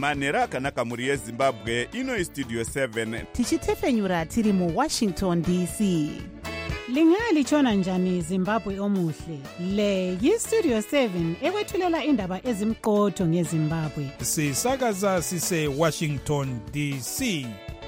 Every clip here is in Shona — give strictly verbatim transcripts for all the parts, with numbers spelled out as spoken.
manhero akanaka mhuri yezimbabwe. Ino istudio seven tichitefenyura tiri muwashington D C. Lingalitshona njani Zimbabwe omuhle? Le yistudio seven ekwethulela indaba ezimqotho ngeZimbabwe. Sisakaza sise Washington D C.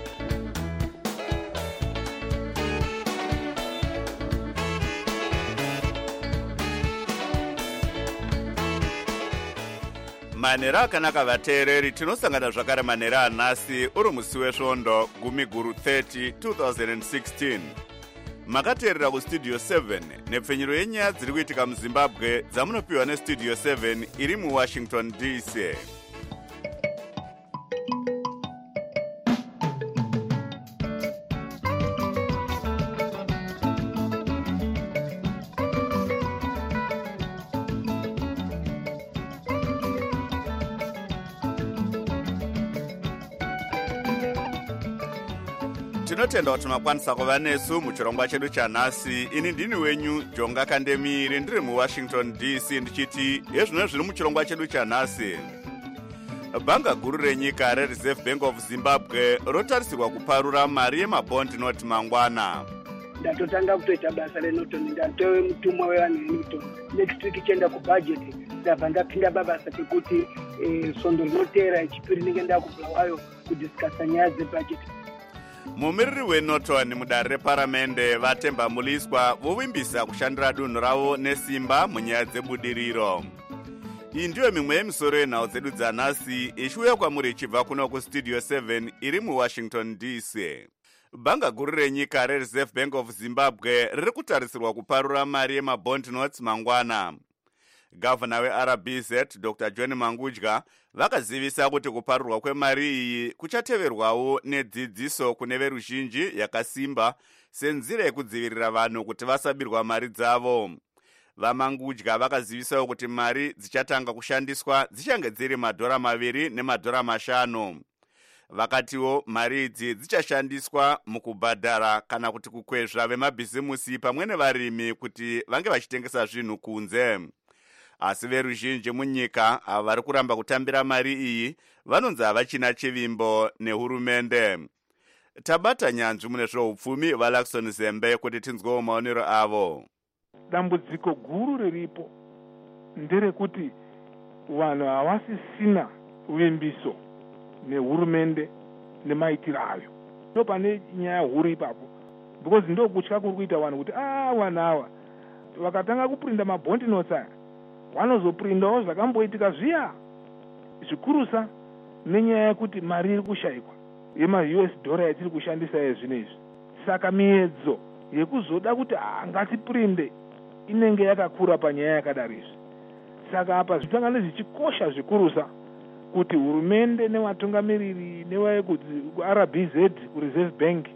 manhero akanaka vateereri, tinosangana zvakare manhero anhasi uri musi wesvondo gumi guru thirty twenty sixteen. Makateerera kustudio seven nepfenyuro yenyaya dziri kuitika muzimbabwe dzamunopiwa nestudio seven iri muwashington D C. Tinotenda kuti makwanisa kuva nesu muchirongwa chedu chanhasi. Ini ndini wenyu Jonga Kandemiri, ndiri muwashington D C, ndichiti hezvino zviri muchirongwa chedu chanhasi. Bhanga guru renyika reReserve Bank of Zimbabwe rotarisirwa kuparura mari yemabhondi noti mangwana. Ndatotanga kutoita basa renotoni, ndatowe mutumwa wevanhu venotoni. Next week ichienda kubudget, ndabva ndapinda babasa pekuti svondo rinoteera echipiri ndinenge ndakubvawayo kudhiskasa nyaya dzebudget. Mumiriri weNorton mudare reparamende vatemba muliswa vovimbisa kushandira dunhu ravo nesimba munyaya dzebudiriro. Iyi ndiyo mimwe yemisoro yenhau dzedu dzanhasi ichiuya kwamuri ichibva kuno kustudio seven iri muwashington D C. Bhanga guru renyika reReserve Bank of Zimbabwe riri kutarisirwa kuparura mari yemabond notes mangwana. Gavana weR B Z Doctor John Mangudya vakazivisa kuti kuparurwa kwemari iyi kuchateverwawo nedzidziso kune veruzhinji yakasimba senzira yekudzivirira vanhu kuti vasabirwa mari dzavo. VaMangudya vakazivisawo kuti mari dzichatanga kushandiswa dzichange dziri madhora maviri nemadhora mashanu. Vakatiwo mari idzi dzichashandiswa mukubhadhara kana kuti kukwezva vemabhizimusi pamwe nevarimi kuti vange vachitengesa zvinhu kunze. Asi veruzhinji munyika vari kuramba kutambira mari iyi vanonzi havachina chivimbo nehurumende. Tabata nyanzvi mune zveupfumi vaLaxon Zembe kuti tinzwewo maonero avo. Dambudziko guru riripo nderekuti vanhu havasisina uvimbiso nehurumende nemaitiro ayo. Ndo pane nyaya huru ipapo, because ndo kutya kuri kuita vanhu kuti ah vanhu ava vakatanga kuprinda mabondi notes aya vanozoprindawo zvakamboitika zviya zvikurusa nenyaya yekuti mari iri kushayikwa yema-U S dollar yatiri kushandisa yezvinezvi. Saka miedzo yekuzoda kuti ngatiprinde inenge yakakura panyaya yakadaro izvi. Saka apa zvitangane zvichikosha zvikurusa kuti hurumende nevatungamiriri nevaR B Z kuReserve Bank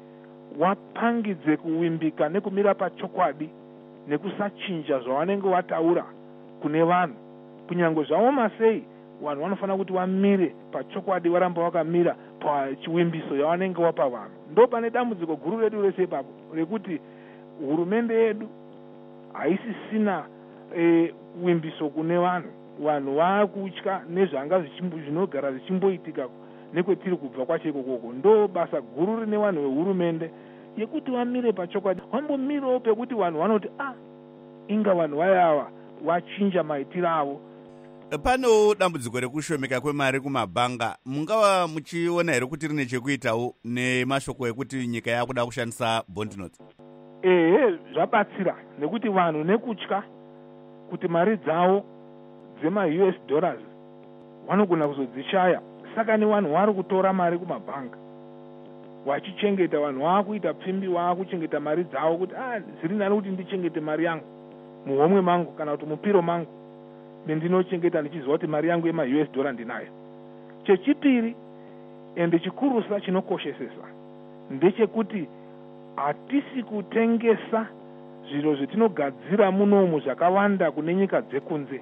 wapangidze kuwimbika nekumira pachokwadi nekusachinja zvavanenge vataura kune vanhu. Kunyange zvaoma sei vanhu vanofanira kuti vamire pachokwadi, varamba vakamira pachiwimbiso yavanenge vapa vanhu. Ndo pane dambudziko guru redu rese ipapo rekuti hurumende yedu haisisina e, wimbiso kune vanhu. Vanhu vakutya nezvanga zvinogara zvichimboitika nekwetiri kubva kwacho ikoko. Ndo basa guru rine vanhu vehurumende yekuti vamire pachokwadi, vambomirawo pekuti vanhu vanoti ah inga vanhu vayava vachinja maitiro avo. Panewo dambudziko rekushomeka kwemari kumabhanga. Mungava muchiona here kuti rine chekuitawo nemashoko ekuti nyika yakuda kushandisa bond notes? Ehe, zvabatsira nekuti vanhu nekutya kuti mari dzavo dzema-U S dollars vanogona kuzodzishaya. Saka nevanhu vari kutora mari kumabhanga vachichengeta, vanhu vakuita pfimbi, vakuchengeta mari dzavo kuti ah zviri nani kuti ndichengete mari yangu muhomwe mangu kana kuti mupiro mangu mendinochengeta ndichiziva kuti mari yangu yema-U S dollar ndinayo. Chechipiri ende chikurusa chinokoshesesa ndechekuti hatisi kutengesa zviro zvetinogadzira munomu zvakawanda kune nyika dzekunze.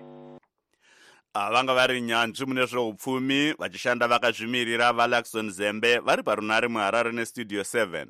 Vanga vari nyanzvi mune zveupfumi vachishanda vakazvimirira vaLaxon Zembe vari parunare muHarare nestudio seven.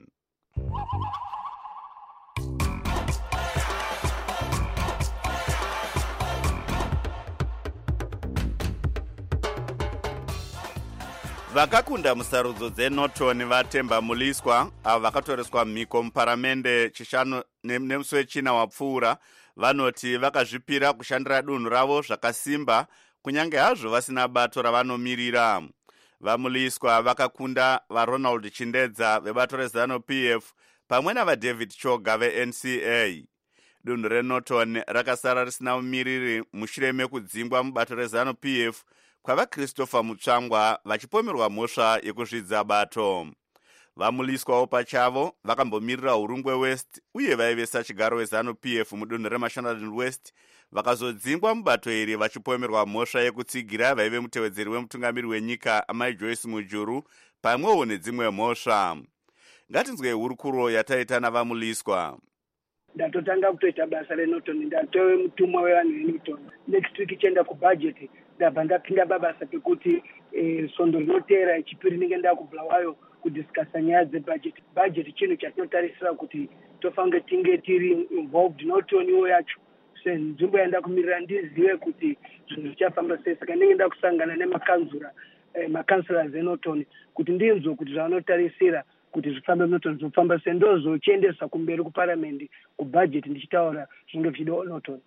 vakakunda musarudzo dzenorton vatemba muliswa avo vakatoreswa mhiko muparamende chishanu nemusi wechina wapfuura vanoti vakazvipira kushandira dunhu ravo zvakasimba kunyange hazvo vasina bato ravanomirira. Vamuliswa vakakunda vaRonald Chindedza vebato reZANU-P F pamwe navaDavid Choga veN C A. Dunhu reNorton rakasara risina mumiriri mushure mekudzingwa mubato reZANU-P F kwavaChristopher Mutsvangwa vachipomerwa mhosva yekuzvidza bato. Vamuliswawo pachavo vakambomirira Hurungwe West uye vaivesa chigaro weZANU-P F mudunhu reMashonaland West vakazodzingwa mubato iri vachipomerwa mhosva yekutsigira vaive mutevedzeri wemutungamiri wenyika Amai Joyce Mujuru pamwewo nedzimwe mhosva. Ngatinzwe hurukuro yataita navamuliswa. Ndatotanga kutoita basa reNorton, ndatove mutumwa wevanhu veNorton. Next week ichienda kubudget ndabva ndapinda pabasa pekuti eh, sondo rinoteera echipiri ndinge ndakubulawayo kudiscussa nyaya dzebudget. Budget chinhu chatinotarisira kuti tofange tinge tiri involved Norton iwo yacho. Nzvimbo yandakumirira ndizive kuti zvinhu zvichafamba sei, saka ndinge ndakusangana nemakanzura eh, makansellors eNorton kuti ndinzwe kuti zvanotarisira kuti zvifambe muNorton zvofamba sei, ndozochiendesa kumberi kuparamendi kubudget ndichitaura zvinenge zvichidiwa Norton.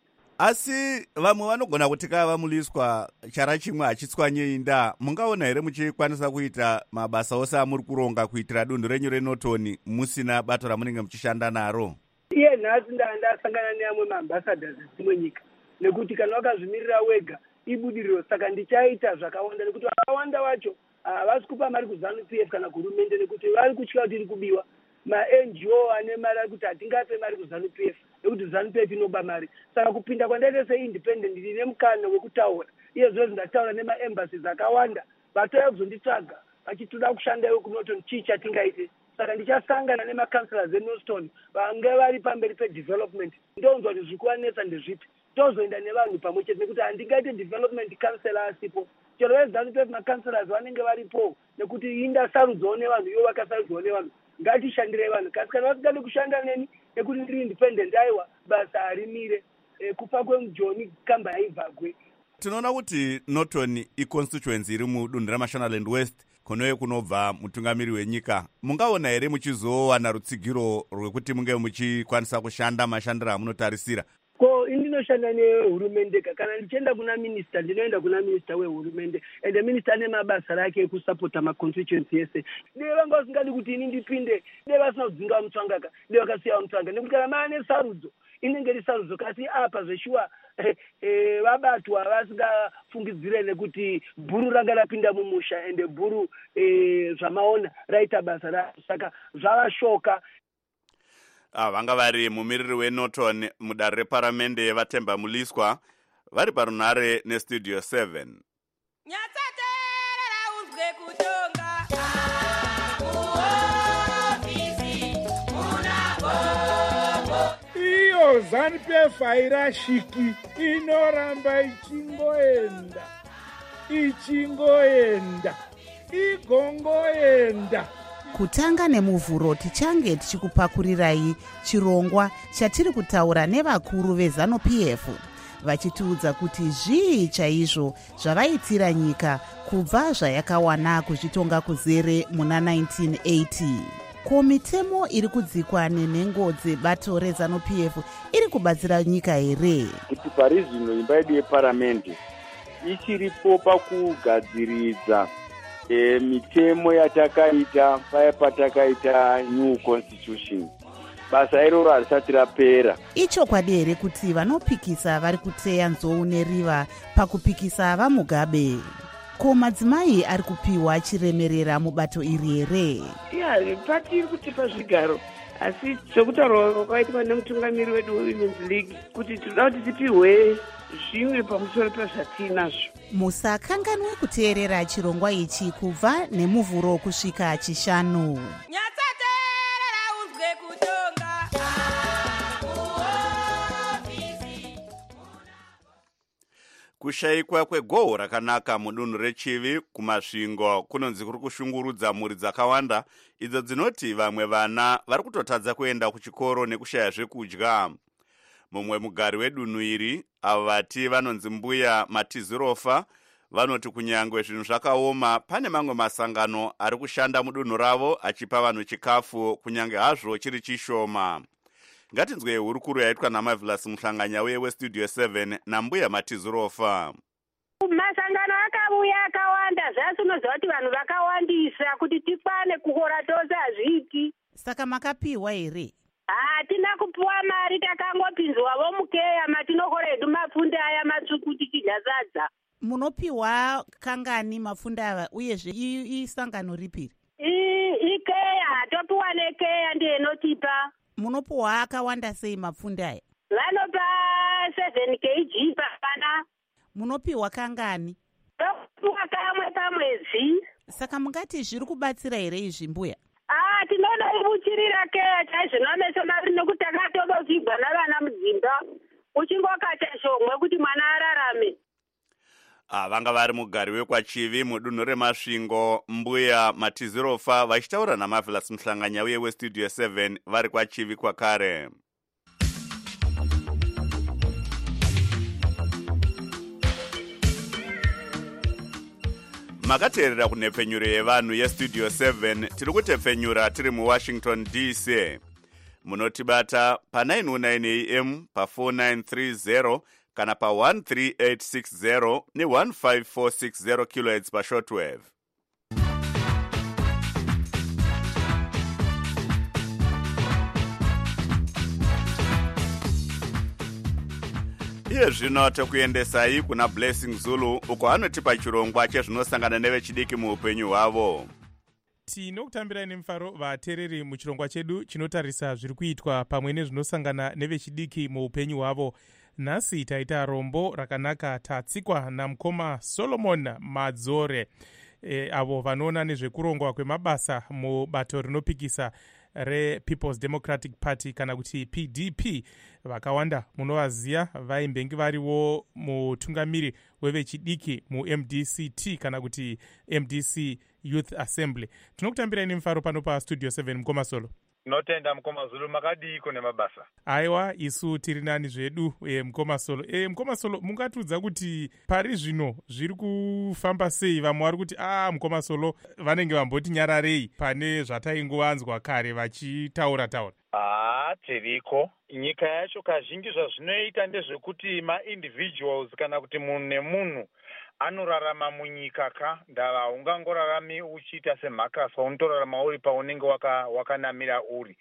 Asi vamwe vanogona kuti kava vamuliswa chara chimwe hachitswanye inda, mungaona here muchikwanisa kuita mabasa ose amuri kuronga kuitira dunhu renyu reNorton musina bato ramunenge muchishanda naro? Iye nhasi ndasangana neamwe maambassadors edzimwe nyika, nekuti kana wakazvimirira wega ibudiriro, saka ndichaita zvakawanda nekuti vakawanda vacho havasi kupa mari kuZANU-P F kana kuhurumende nekuti vari kutya kuti iri kubiwa. Ma-N G O ane mari ari kuti hatingape mari kuZANU-P F nekuti ZANU-P F inoba mari. Saka kupinda kwandaita seindependent ndine mukana wekutaura, iye zvozvo ndataura nemaembassies akawanda vatouya kuzonditsvaga vachitoda kushanda iwe kuNorton chii chatingaite. Saka ndichasangana nemakanselors eNorton vange vari pamberi pedevelopment, ndonzwa kuti zviri kuvanetsa ndezvipi, tozoenda nevanhu pamwe chete nekuti handingaite development councillor asipo. Chero veZANU-P F makanselors vanenge varipo nekuti indasarudzawo nevanhu ivo vakasarudzawo nevanhu. Ngatishandire vanhu, kasi kana vasingade kushanda neni nekuti ndiri independent aiwa basa harimire. E, kufa kwemujoni kamba haibvagwe. Tinoona kuti Norton iconstituency iri mudunhu reMashonaland West kunoye kunobva mutungamiri wenyika. Mungaona here muchizowana rutsigiro rwekuti munge muchikwanisa kushanda mashandiro amunotarisira? Ko indinoshanda nehurumende, kana ndichienda kuna minister ndinoenda kuna minister wehurumende, ende minister ane mabasa rake ekusapota maconstituency ese. Dei vanga vasingadi kuti ini ndipinde, dei vasina kudzinga Mutsvangaka, dei vakasiya Mutsvanga, nekuti kana maane sarudzo inenge iri sarudzo, kasi apa zveshuwa eh, eh, vabatwa vasingafungidzire nekuti bhuru ranga rapinda mumusha ende bhuru eh, zvamaona raita basa rayo, saka zvavashoka. Ah, vanga vari mumiriri weNorton mudare reparamende vatemba muliswa vari parunhare nestudio seven. Nyatsaterera uzwe kutonga iyo ZANU-P F hairashiki, inoramba ichingoenda ichingoenda igongoenda. Kutanga nemuvhuro tichange tichikupakurirai chirongwa chatiri kutaura nevakuru veZANU-P F vachitiudza kuti zvii chaizvo zvavaitira nyika kubva zvayakawana kuzvitonga kuzere muna nineteen eighty. Ko mitemo iri kudzikwa nenhengo dzebato reZANU-P F iri kubatsira nyika here? Kuti pari zvino imba yedu yeparamende ichiripo pakugadziridza E, mitemo yatakaita paya patakaita new constitution, basa iroro harisati rapera. Ichokwadi here kuti vanopikisa vari kuteya nzou neriva pakupikisa vaMugabe? Ko madzimai ari kupiwa chiremerera mubato iri here? Ya, pati iri kutipa zvigaro, asi zvokutaura kwakaitwa nemutungamiri wedu weWomen's League kuti tinoda kuti tipihwe zvimwe pamusoro pezvatinazvo. Musakanganwe kuteerera chirongwa ichi kubva nemuvhuro kusvika chishanu. Nyatsaterera uzwe kutonga Kushayikwa kwegoho rakanaka mudunhu reChivi kumasvingo kunonzi kuri kushungurudza mhuri dzakawanda idzo dzinoti vamwe vana vari kutotadza kuenda kuchikoro nekushaya zvekudya. Mumwe mugari wedunhu iri avo vati vanonzi mbuya Matizirofa vanoti kunyangwe zvinhu zvakaoma pane mamwe masangano ari kushanda mudunhu ravo achipa vanhu chikafu kunyange hazvo chiri chishoma. Ngatinzwe hurukuru yaitwa naMarvelous Muhlanganya uye westudio seven naMbuya Matizurofa. Masangano akauya akawanda zvasi unoziva kuti vanhu vakawandisa kuti tikwane kukora tose hazviiti. Saka makapiwa here? Hatina kupiwa mari, takangopinzwawo mukeya matinokora edu mafunda aya matsvuku tichidya sadza. Munopiwa kangani mafunda ava uyezve isangano ripiri? Ikeya, topiwa nekeya ndiye inotipa. Munopiwa akawanda sei mafunda aya? Vanopa seven kilograms papana. Munopiwa kangani? Topiwa kamwe pamwedzi. Saka mungati zviri kubatsira here izvi Mbuya? Ah, tinoda kubuchirira keya chaizvinomesa mari nekuti takatodovhigwa navana mudzimba. Uchingokata shomwe kuti mwana ararame. Ah, vanga vari mugari wekwachivi mudunhu reMasvingo Mbuya Matizurofa vachitaura naMarvelous Muhlanganya uye westudio seven vari kwachivi kwakare. Makateerera kunhepfenyuro yevanhu yestudio seven tiri kutepfenyura tiri muWashington D C. Munotibata pa nine oh nine A M pa four nine three zero kana pa one three eight six zero ni one five four six zero kilohertz pa shortwave. Iye zvino tokuendesai kuna Blessing Zulu uko anotipa chirongwa chezvinosangana nevechidiki muupenyu hwavo. Tinokutambirai nemufaro vateereri muchirongwa chedu chinotarisa zviri kuitwa pamwe nezvinosangana nevechidiki muupenyu hwavo. Nhasi taita rombo rakanaka tatsikwa namukoma Solomon Madzore, e, avo vanoona nezvekurongwa kwemabasa mubato rinopikisa rePeople's Democratic Party kana kuti P D P. Vakawanda munovaziya vaimbenge variwo mutungamiri wevechidiki muM D C T kana kuti M D C Youth Assembly. Tinokutambirai nemufaro pano pa Studio seven Mukoma Solo. Notenda Mukoma Zulu, makadiko nemabasa. Aiwa, isu tiri nani zvedu e, Mukoma Solo. E, Mukoma Solo, mungatiudza kuti pari zvino zviri kufamba sei? Vamwe vari kuti ah Mukoma Solo vanenge vamboti nyararei pane zvataingowanzwa kare vachitaura taura. Ah, tiriko. Nyika yacho kazhinji zvazvinoita ndezvekuti ma-individuals kana kuti munhu nemunhu anorarama munyika ka ndava ungangorarami uchiita semhakaswa unotorarama uri paunenge waka, wakanamira uri.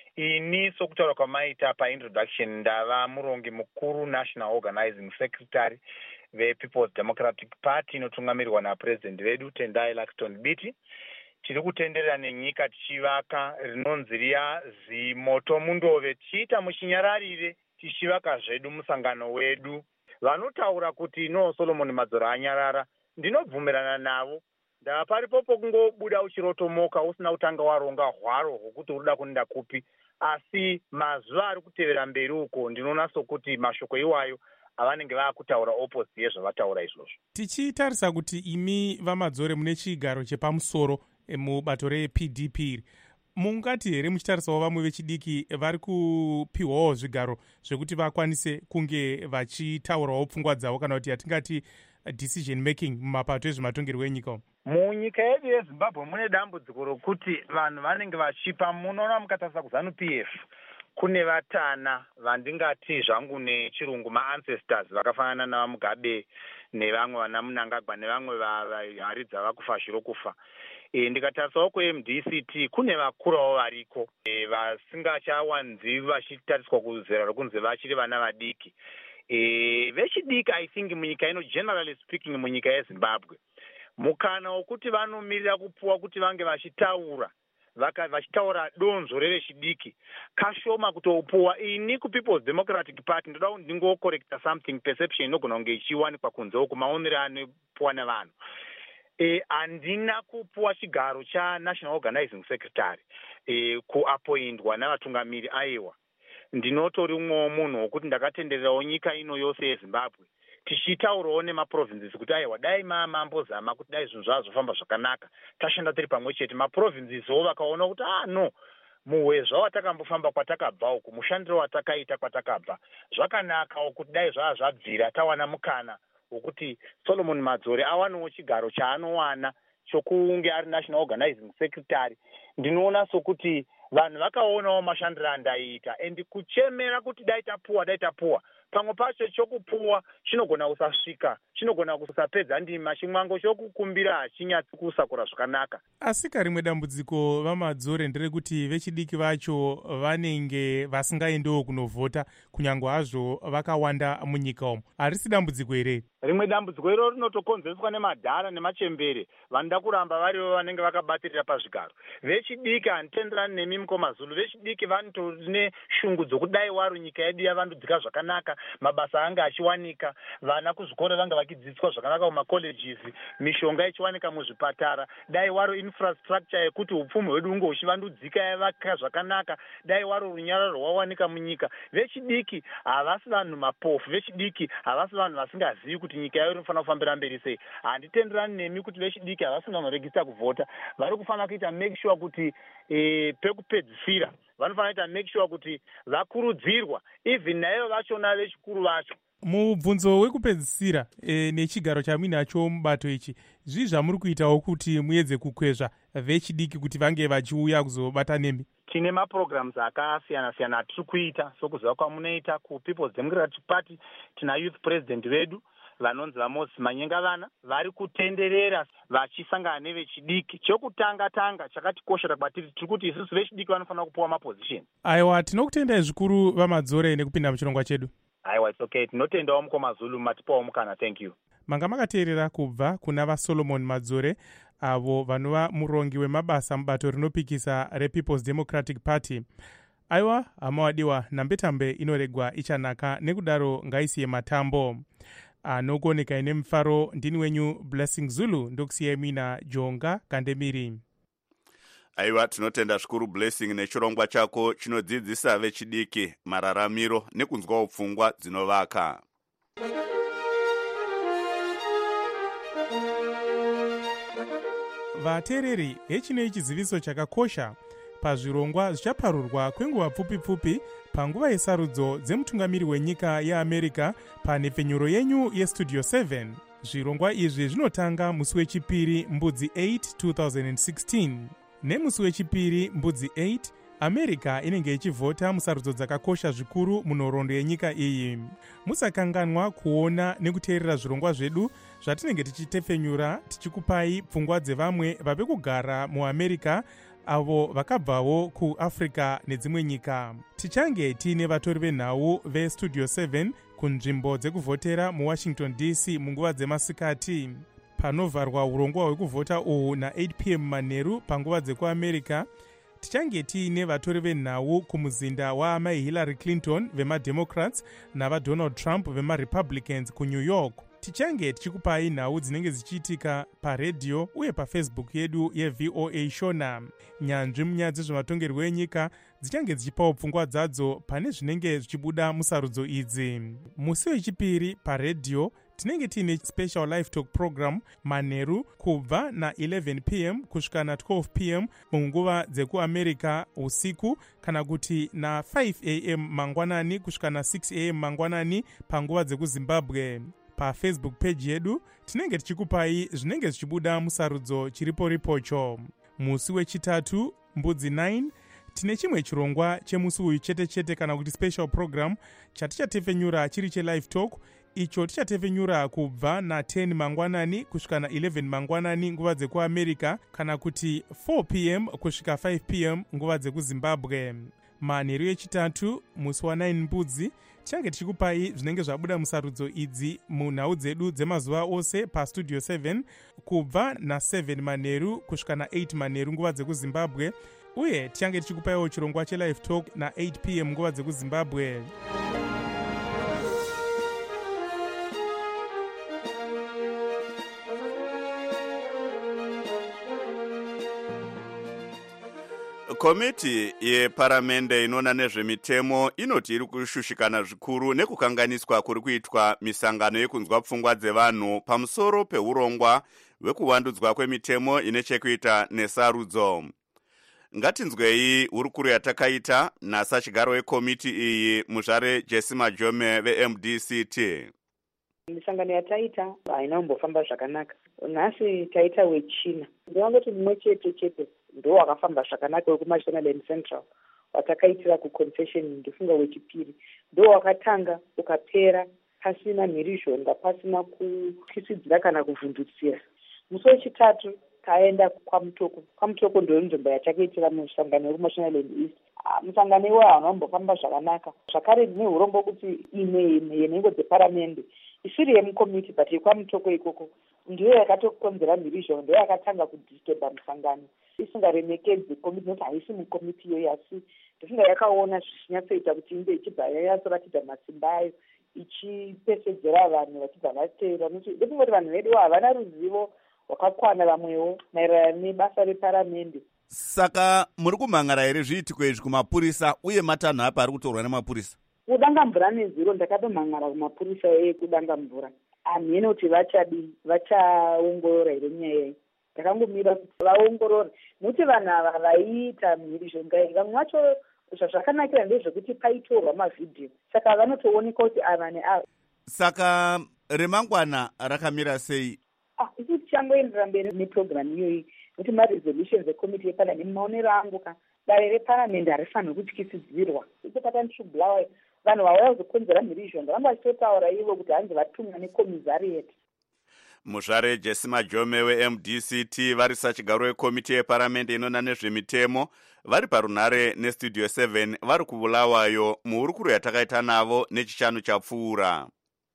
Ini sokutaura kwamaita paintroduction ndava murongi mukuru National Organizing Secretary vePeople's Democratic Party inotungamirirwa napresident vedu Tendai Laxton Biti. Tiri kutenderera nenyika tichivaka rinonzi riya zimoto mundove tichiita muchinyararire tichivaka zvedu musangano wedu. Vanotaura kuti no Solomon Madzore anyarara ndinobvumirana navo. Ndava paripopo kungobuda uchirotomoka usina kutanga waronga hwaro hwokuti urida kuenda kupi, asi mazuva ari kutevera mberi uko ndinoona sokuti mashoko iwayo avanenge vaakutaura opposite yezvavataura izvozvo. Tichitarisa kuti imi vaMadzore mune chigaro chepamusoro mubato reP D P, mungati here muchitarisawo vamwe vechidiki vari kupiwawo zvigaro zvekuti vakwanise kunge vachitaurawo pfungwa dzavo kana kuti yatingati decision making mumapato ezvematongerwo enyika? Munyika yedu yeZimbabwe mune dambudziko rokuti vanhu vanenge vachipa, munoona mukatarisa kuZANU P F kune vatana vandingati zvangu nechirungu ma-ancestors vakafanana navaMugabe nevamwe vana Munangagwa nevamwe vaharidza vakufa shiro kufa. E, ndikatarisawo kuM D C T kune vakurawo variko e, vasingachawanzi vachitariswa kuzera rokunzi vachiri vana vadiki. E, vechidiki I think munyika ino generally speaking munyika yeZimbabwe mukana wokuti vanomirira kupuwa kuti vange vachitaura vaka vachitaura donzvo revechidiki kashoma kutoupuwa. Ini kuPeople's Democratic Party ndoda kuti ndingocorrecta something perception inogona kunge ichiwanikwa kunze uko maonero anopuwa nevanhu. E, andina kupuwa chigaro chaNational Organizing Secretary e, kuapoindwa navatungamiri aiwa. Ndinotori umwewo munhu wokuti ndakatendererawo nyika ino yose yeZimbabwe tichitaurawo nemaprovinces kuti aiwa dai mamambozama kuti dai zvinhu zvazofamba zvakanaka tashanda tiri pamwe chete. Maprovincewo vakaona kuti ah no, muhwezva watakambofamba kwatakabva uku, mushandiro watakaita kwatakabva zvakanakawo kuti dai zvaa zvabvira tawana mukana hwokuti Solomon Madzore awanewo chigaro chaanowana chokunge ari national organizing secretary. Ndinoona sokuti vanhu vakaonawo mashandiro andaita and kuchemera kuti dai tapuwa dai tapuwa pamwe pacho chokupuwa chinogona kusasvika, chinogona kusapedza ndima, chimwango chokukumbira hachinyatsi kusakura zvakanaka. Asi karimwe dambudziko vaMadzore nderekuti vechidiki vacho vanenge vasingaendewo kunovhota kunyange hazvo vakawanda munyika umo. Harisi dambudziko here? Rimwe dambudziko iro rinotokonzerwa nemadhara nemachembere vanoda kuramba varivo vanenge vakabatirira pazvigaro. Vechidiki handitenderani nemi mukomazulu. Vechidiki vanotorine shungu dzokudai waro nyika yedu yavandudzika zvakanaka, mabasa anga achiwanika, vana kuzvikora vanga vachidzidziswa zvakanaka kumacolleges, mishonga ichiwanika muzvipatara, dai waro infrastructure yekuti upfumi hwedu hunge huchivandudzika yavaka zvakanaka, dai waro runyararo rwawanika munyika. Vechidiki havasi vanhu mapofu, vechidiki havasi vanhu vasingazivi kuti nyika yao inofanira kufambira mberi sei. Handitenderani nemi kuti vechidiki havasi vanoregista kuvhota. Vari kufanira kuita make sure kuti eh, pekupedzisira vanofanira kuita make sure kuti vakurudzirwa even naivo vachona vechikuru vacho. Mubvunzo wekupedzisira e, nechigaro chamuinacho mubato ichi, zvii zvamuri kuitawo kuti muedze kukwezva vechidiki kuti vange vachiuya kuzobata nemi? Tine maprograms akasiyana siyana atiri kuita. Sokuziva kwamunoita kuPeople's Democratic Party tina youth president vedu vanonzi vaMoses Manyengavana vari kutenderera vachisangana nevechidiki. Chokutanga tanga chakatikoshera kwatiri tiri kuti isusu vechidiki vanofanira kupuwa maposition. Aiwa, tinokutendai zvikuru vaMadzore nekupinda muchirongwa chedu. Aiwa, it's okay. Tinotendawo mukomazulu matipawo mukana. Thank you. Manga makateerera kubva kuna vaSolomon Madzore avo vanova murongi wemabasa mubato rinopikisa rePeople's Democratic Party. Aiwa, hama wadiwa, nambetambe inoregwa ichanaka, nekudaro ngaisiye matambo. Anokuoneka ine mufaro ndini wenyu Blessing Zulu, ndokusiyai mina Jonga Kandemiri. Aiwa, tinotenda zvikuru Blessing nechirongwa chako chinodzidzisa vechidiki mararamiro nekunzwawo pfungwa dzinovaka. Vateereri, hechino chiziviso chakakosha pazvirongwa zvichaparurwa kwenguva pfupi pfupi panguva yesarudzo dzemutungamiri wenyika yeAmerica panhepfenyuro yenyu yestudio seven. Zvirongwa izvi zvinotanga musi wechipiri mbudzi eight two thousand sixteen. Nemusi wechipiri mbudzi eight, America inenge ichivhota musarudzo dzakakosha zvikuru munhoroondo yenyika iyi. Musakanganwa kuona nekuteerera zvirongwa zvedu zvatinenge tichitefenyura tichikupai pfungwa dzevamwe vabe kugara muAmerica avo vakabvawo kuAfrica nedzimwe nyika. Tichange tiine vatori venhau vestudio seven kunzvimbo dzekuvhotera muWashington D C munguva dzemasikati. Panovharwa urongwa hwekuvhota uhu na-eight p m manheru panguva dzekuAmerica. Tichange tiine vatori venhau kumuzinda waamai Hillary Clinton vemademocrats navaDonald Trump vemarepublicans kuNew York. Tichange tichikupai nhau dzinenge zichiitika paredhiyo uye pafacebook yedu yeV O A Shona. Nyanzvi munyaya dzezvematongerwo enyika dzichange dzichipawo pfungwa dzadzo pane zvinenge zvichibuda musarudzo idzi. Musi wechipiri paredhiyo tinenge tiine special live talk program manheru kubva na-eleven p m kusvika na-twelve p m munguva dzekuAmerica usiku, kana kuti na-five a m mangwanani kusvika na-six a m mangwanani panguva dzekuZimbabwe. PaFacebook page yedu tinenge tichikupai zvinenge zvichibuda musarudzo chiripo ripocho. Musi wechitatu mbudzi nine tine chimwe chirongwa chemusi uyu chete chete kana kuti special program chatichatefenyura chiri chelive talk. Icho tichatefenyura kubva na-ten mangwanani kusvika na-eleven mangwanani nguva dzekuAmerica, kana kuti four p m kusvika five p m nguva dzekuZimbabwe. Manheru echitatu musi wa-nine mbudzi tichange tichikupai zvinenge zvabuda musarudzo idzi munhau dzedu dzemazuva ose pastudio seven kubva na-seven manheru kusvika na-eight manheru nguva dzekuZimbabwe, uye tichange tichikupaiwo chirongwa chelive talk na-eight p m nguva dzekuZimbabwe. Komiti yeparamende inoona nezvemitemo inoti iri kushushikana zvikuru nekukanganiswa kuri kuitwa misangano yekunzwa pfungwa dzevanhu pamusoro peurongwa hwekuvandudzwa kwemitemo ine chekuita nesarudzo. Ngatinzwei hurukuru yatakaita nasachigaro wekomiti iyi muzvare Jesse Majome veM D C T. misangano yataita haina kumbofamba zvakanaka. Nhasi taita wechina, ndinongoti mumwe chete chete ndo wakafamba zvakanaka wekuMashonaland Central watakaitira kuconfession. Ndofunga wechipiri ndo wakatanga ukapera pasina mhirizhonga, pasina kutyisidzira kana kuvhundutsira. Musi wechitatu taenda kwaMutoko. kwaMutoko ndo nzvimbo yatakaitira musangano wekuMashonaland East. Musangano iwo hauna kumbofamba zvakanaka. Zvakare ndine urombo kuti imwe imwe yenhengo dzeparamende isiri yemukomiti but yekwaMutoko ikoko ndiyo yakatokonzera mhirizhonga, ndiyo yakatanga kudisturba musangano isingaremekedzi komiti, noti haisi mukomiti iyoyo, asi ndisinga yakaona zvichinyatsoita kuti inge ichibva yatsoratidza masimba ayo ichipesedzera vanhu vachibva vateera. Ndofungoti vanhu vedu havana ruzivo rwakakwana vamwewo maererano nebasa reparamende. Saka muri kumhangara here zviitiko izvi kumapurisa, uye matanho apa ari kutorwa nemapurisa? Kudanga mvura nezuro ndakatomhangara kumapurisa ekudanga mvura. Hamene kuti vachadi vachaongorora here nyaya iyi. Ndakangomira kuti vaongorore, nokuti vanhu ava vaiita mhirizhonga iyi vamwe vacho zvazvakanakira ndezvekuti paitorwa mavhidhiyo, saka vanotooneka kuti ava neava. Saka remangwana rakamira sei? Ah, isi tichangoendera mberi nepurogiramu iyoyi, nokuti maresolutions ekomiti yeparamende mumaonero angu ka dare reparamende harifanirwi kutyisidzirwa. Iko patanishubhulawa vanhu vauya kuzokonzera mhirizhonga vanga vachitotaura ivo kuti hanzi vatumwa nekomizarieti. Muzvare Jesima Jome we-M D C T vari sachigaro wekomiti yeparamende inona nezvemitemo vari parunhare nestudio seven vari kubulawayo muhurukuro yatakaita navo nechishanu chapfuura.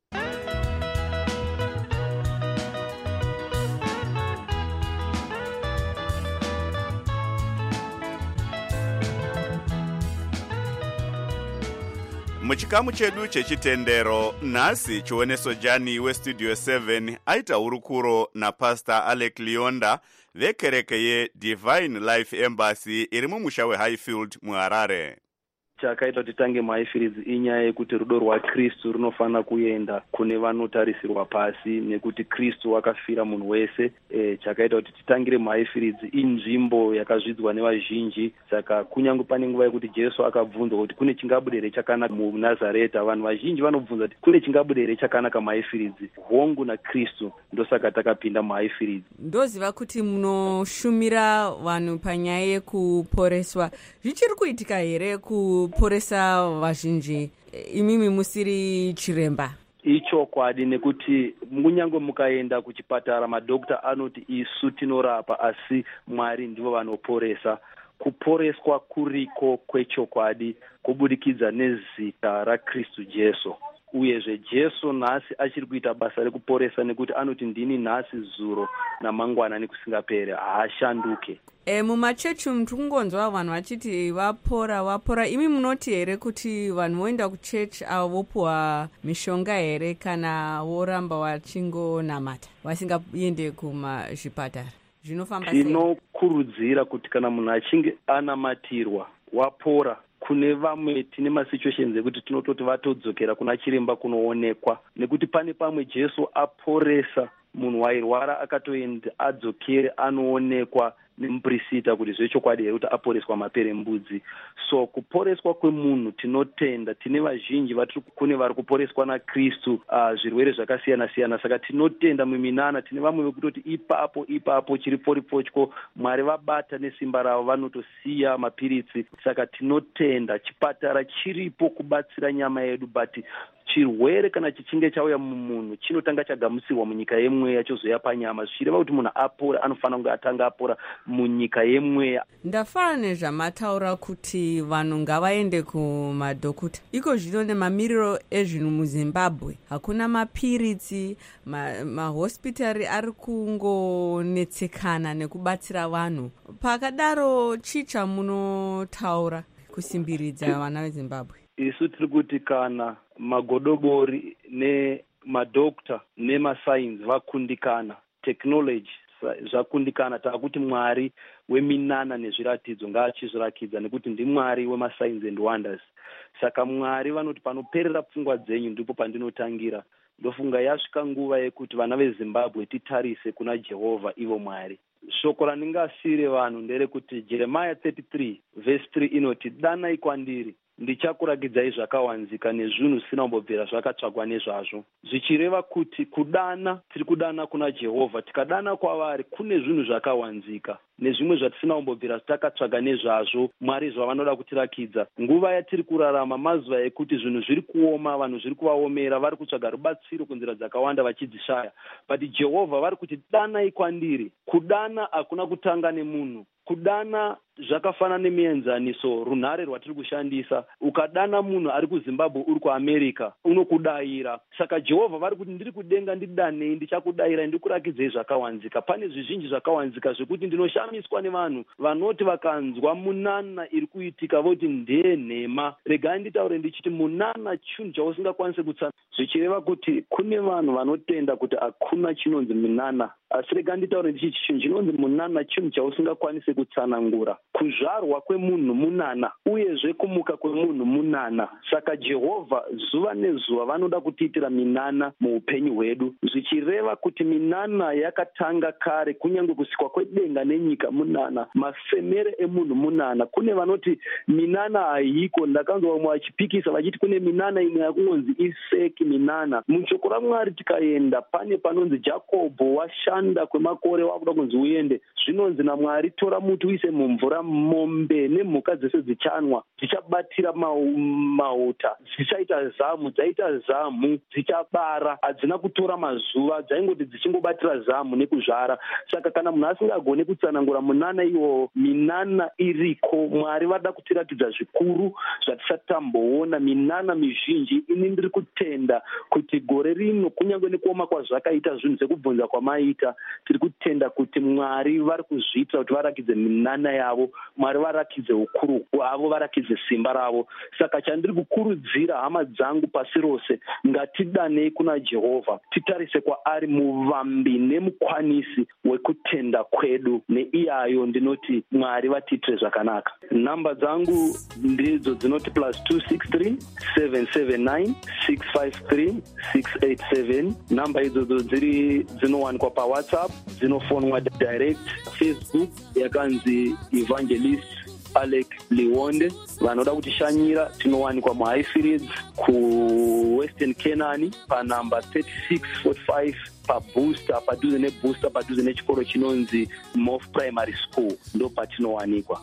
Muchikamu chedu chechitendero, nhasi chioneso Jani westudio seven aita hurukuro napastor Alec Lionda vekereke ye Divine Life Embassy iri mumusha weHighfield muHarare. Chakaita kuti tange muHighfields inyaya yekuti rudo rwaKristu runofana kuenda kune vanotarisirwa pasi, nekuti Kristu wakafira munhu wese. E, chakaita kuti titangire muHighfields inzvimbo yakazvidzwa nevazhinji. Saka kunyange pane nguva yekuti Jesu akabvunzwa kuti kune chingabudere chakanaka muNazareta, vanhu vazhinji vanobvunza kuti kune chingabudere chakanaka muHighfields. Hongu naKristu, ndosaka takapinda muHighfields. Ndoziva kuti munoshumira vanhu panyaya yekuporeswa. Zvichiri kuitika here ku poresa vazhinji imimi musiri chiremba? Ichokwadi, nekuti munyange mukaenda kuchipatara madokta anoti isu tinorapa asi Mwari ndivo vanoporesa. Kuporeswa kuriko kwechokwadi kubudikidza nezita raKristu Jesu. Uyezve Jesu nhasi achiri kuita basa rekuporesa, nekuti anoti ndini nhasi zuro namangwana nekusingapere, haashanduke. E, mumachechi mutikungonzwa vanhu vachiti vapora vapora. Imi munoti here kuti vanhu voenda kuchechi avo vopuwa mishonga here kana voramba vachingonamata vasingaende kumazvipatara? Zvinofamba sei? Tinokurudzira kuti kana munhu achinge anamatirwa wapora, kune vamwe tine masituations ekuti tinototi vatodzokera kuna chiremba kunoonekwa, nekuti pane pamwe Jesu aporesa munhu wairwara akatoenda adzokere anoonekwa nemuprista kuti zvechokwadi here kuti aporeswa maperembudzi. So kuporeswa kwemunhu tinotenda, tine vazhinji vatiri kune vari kuporeswa naKristu uh, zvirwere zvakasiyana siyana. Saka tinotenda muminana, tine vamwe vekutoti ipapo ipapo chiriporipochko Mwari vabata nesimba ravo vanotosiya mapiritsi. Saka tinotenda chipatara chiripo kubatsira nyama yedu, but chirwere kana chichinge chauya mumunhu chinotanga chagamutsirwa munyika yemweya chozoya panyama. Zvichireva kuti munhu apora anofanira kunge atanga apora munyika yemweya. Ndafara nezvamataura kuti vanhu ngavaende kumadhokuta. Iko zvino nemamiriro ezvinhu muZimbabwe hakuna mapiritsi, mahospitari ma ari kungonetsekana nekubatsira vanhu. Pakadaro chicha munotaura kusimbiridza vana veZimbabwe? Isu tiri kuti kana magodobori nemadokta nemasainzi vakundikana, technology zvakundikana, taakuti Mwari weminana nezviratidzo ngaachizvirakidza, nekuti ndiMwari wemasigns and wonders. Saka Mwari vanoti panoperera pfungwa dzenyu ndipo pandinotangira. Ndofunga yasvika nguva yekuti vana veZimbabwe titarise kuna Jehovha ivo Mwari. Shoko randingasire vanhu nderekuti Jeremiah thirty-three verse three inoti, danai kwandiri ndichakurakidzai zvakawanzika nezvinhu zvisina kumbobvira zvakatsvagwa nezvazvo, zvichireva kuti kudana tiri kudana kuna Jehovha. Tikadana kwavari kune zvinhu zvakawanzika nezvimwe zvatisina kumbobvira takatsvaga nezvazvo Mwari zvavanoda kutirakidza. Nguva yatiri kurarama mazuva ekuti zvinhu zviri kuoma, vanhu zviri kuvaomera, vari kutsvaga rubatsiro kunzira dzakawanda vachidzishaya, but Jehovha vari kuti danai kwandiri. Kudana hakuna kutanga nemunhu. Kudana zvakafanana nemienzaniso runhare rwatiri kushandisa. Ukadana munhu ari kuZimbabwe uri kuAmerica unokudayira. Saka Jehovha vari kuti ndiri kudenga ndidanei, ndichakudayira ndikurakidzei zvakawanzika. Pane zvizhinji zvakawanzika zvekuti ndinoshamiswa nevanhu vanoti vakanzwa munana iri kuitika voti ndee nhema. Regai nditaure ndichiti munana chinhu chausingakwanisi kutsana, zvichireva kuti kune vanhu vanotenda kuti hakuna chinonzi munana. Asi regai nditaure ndichiti chinhu chinonzi munana chinhu chausingakwanisi kutsanangura. Kuzvarwa kwemunhu munana uyezve kumuka kwemunhu munana. Saka Jehovha zuva nezuva vanoda kutiitira minana muupenyu hwedu, zvichireva kuti minana yakatanga kare. Kunyange kusikwa kwedenga nenyika munana, mafemere emunhu munana. Kune vanoti minana haiko. Ndakanzwa vamwe vachipikisa vachiti kune minana imwe yakunonzi iseki minana. Mushoko raMwari tikaenda pane panonzi Jakobho washanda kwemakore wakuda kunzi uende, zvinonzi naMwari tora muti uise mumvura, mombe nemhuka dzese dzichanwa, dzichabatira mauta, dzichaita zamu, dzaita zamu, dzichabara. Hadzina kutora mazuva, dzaingoti dzichingobatira zamu nekuzvara. Saka kana munhu asingagone kutsanangura munana iwo, minana iriko. Mwari vada kutiratidza zvikuru zvatisatamboona, minana mizhinji. Ini ndiri kutenda kuti gore rino kunyange nekuoma kwazvakaita zvinhu zvekubvunza kwamaita, tiri kutenda kuti Mwari vari kuzviitira kuti varakidze minana yavo. Mwari varakidze ukuru hwavo, varakidze simba ravo. Saka chandiri kukurudzira hama dzangu pasi rose, ngatidanei kuna Jehovha, titarise kwaari muvambi nemukwanisi wekutenda kwedu. Neiyayo ndinoti Mwari vatiitire zvakanaka. Namba dzangu ndidzo dzinoti plus two six three seven seven nine six five three six eight seven. Namba idzodzo dziri dzinowanikwa paWhatsApp, dzinofonwa direct. Facebook yakanzi Evangelist Alec Liwonde. Vanoda kutishanyira tinowanikwa muHighfields kuWestern Canaan panamba thirty-six forty-five pabooster, padhuze nebooster, padhuze nechikoro chinonzi Mof Primary School, ndo patinowanikwa.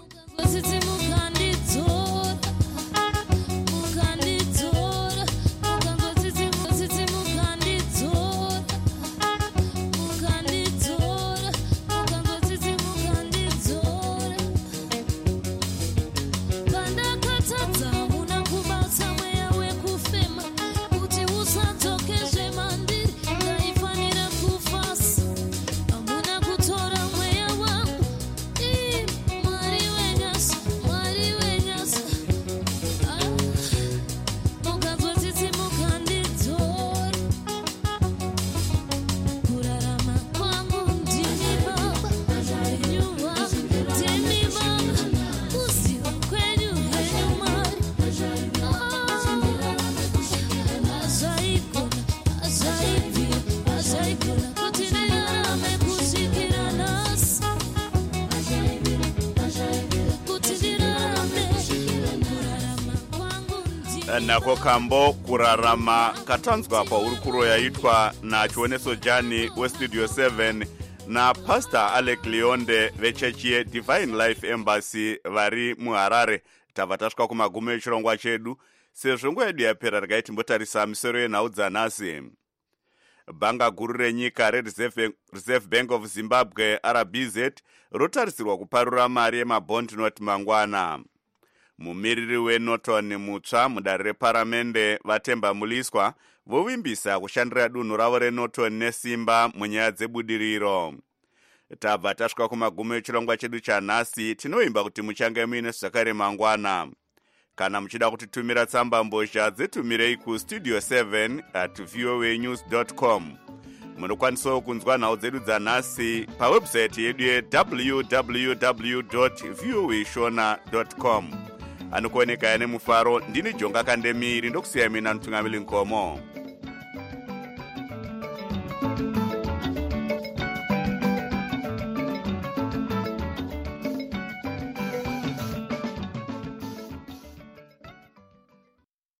nako kambo kurarama katanzwa paurukuro yaitwa na Chioneso Jani weStudio seven na Pastor Alec Liwonde vechechi yeDivine Life Embassy vari muHarare. Tava tasvika kumagumo echirongwa chedu. Sezvo nguva yedu yapera, regai timbotarisa misoro yenhau dzanhasi. Bhanga guru renyika reReserve Bank of Zimbabwe R B Z rotarisirwa kuparura mari yemabond note mangwana. Mumiriri weNorton mutsva mudare reparamende Vatemba Muliswa vovimbisa kushandira dunhu ravo reNorton nesimba munyaya dzebudiriro. Tabva tasvika kumagumo echirongwa chedu chanhasi. Tinoimba kuti muchange muine zvakare mangwana. Kana muchida kutitumira tsamba mbozha dzitumirei kustudio seven at voanews dot com. Munokwanisawo kunzwa nhau dzedu dzanhasi pawebsite yedu ye-www dot voashona dot com. Anokuoneka ane mufaro. Ndini Jonga Kandemiri ndokusiyai mina Mtungamili Nkomo.